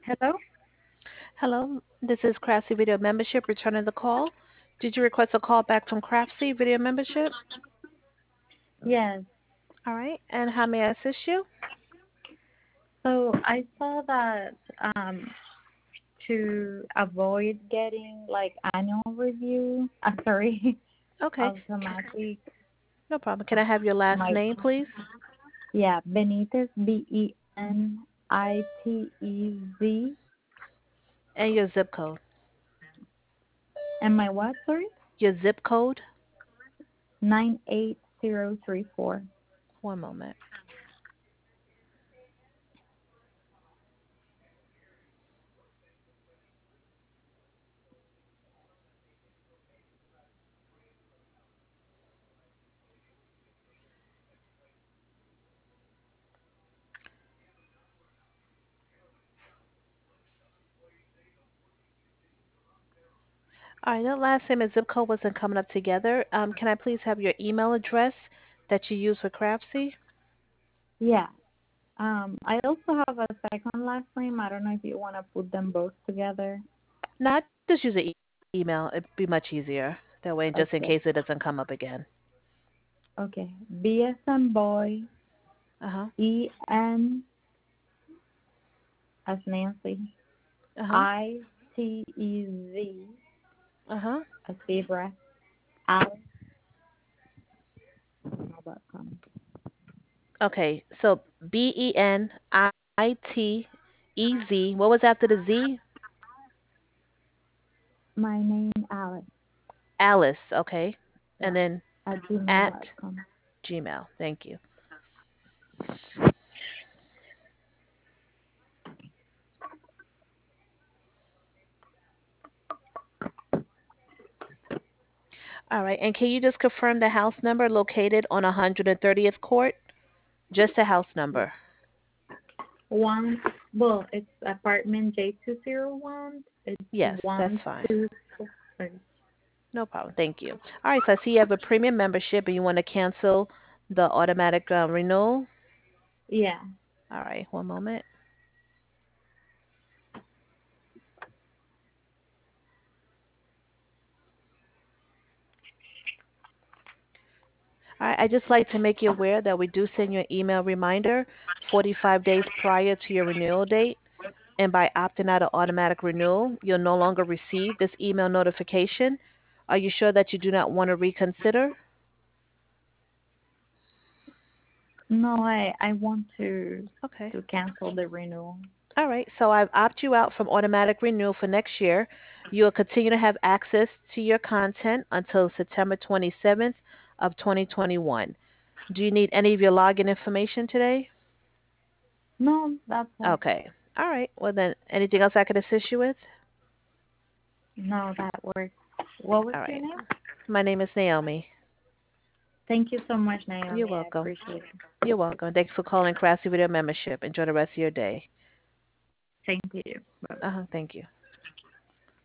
Hello? Hello, this is Craftsy Video Membership returning the call. Did you request a call back from Craftsy Video Membership? Yes. All right, and how may I assist you? So I saw that to avoid getting like annual review, sorry, Okay, automatic, no problem. Can I have your last my, name, please? yeah, Benitez, Benitez, And your zip code. and my what, sorry? Your zip code? 98034. One moment. All right, that last name and zip code wasn't coming up together. Can I please have your email address that you use for Craftsy? Yeah. I also have a second last name. I don't know if you want to put them both together. Not just use an email. It'd be much easier. That way, just in Okay. case it doesn't come up again. Okay. B as in boy, Uh huh. EN as Nancy, Uh huh. ITEZ Uh huh. as zebra, Alex@gmail.com. Okay, so Benitez. What was after the Z? My name Alex. Alice. Okay, Yeah. and then At at gmail.com. Gmail. Thank you. All right, and can you just confirm the house number located on 130th Court? Just the house number. One. Well, it's apartment J201. It's Yes, that's one fine. two. Sorry. No problem. Thank you. All right, so I see you have a premium membership and you want to cancel the automatic renewal. Yeah. All right, one moment. All right, I just like to make you aware that we do send you an email reminder 45 days prior to your renewal date. And by opting out of automatic renewal, you'll no longer receive this email notification. Are you sure that you do not want to reconsider? No, I want Okay. to cancel the renewal. All right, so I've opted you out from automatic renewal for next year. You'll continue to have access to your content until September 27th of 2021. Do you need any of your login information today? No, that's all. Okay. All right. Well then, anything else I could assist you with? No, that works. What was All your right. name? My name is Naomi. Thank you so much, You're Naomi. I welcome. appreciate it. You're welcome. Thanks for calling Craftsy Video Membership. Enjoy the rest of your day. Thank you. Bye. Thank you.